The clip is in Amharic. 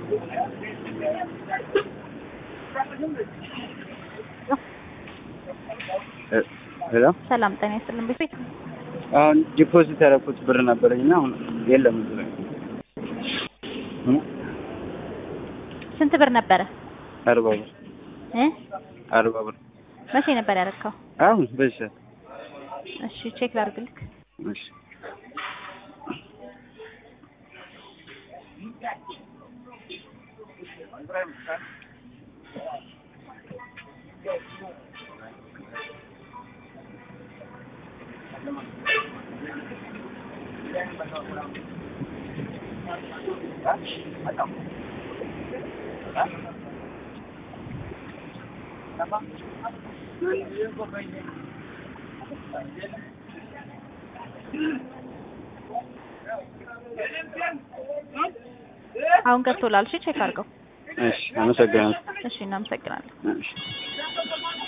ሄሎ ሰላም ጤና ይስጥልን ቤት አሁን ዲፖዚት ያደረኩት ብር ነበረኝና አሁን የለም ብር ስንት ብር ነበረ? 40 ብር 40 ብር መቼ ነበር ያደረከው? አሁን በዚህ እሺ ቼክ ላድርግልክ። እሺ አሁን ገብቶላል። እሺ ቼክ አድርገው። እሺ አመሰግናለሁ። እሺ እናመሰግናለን። እሺ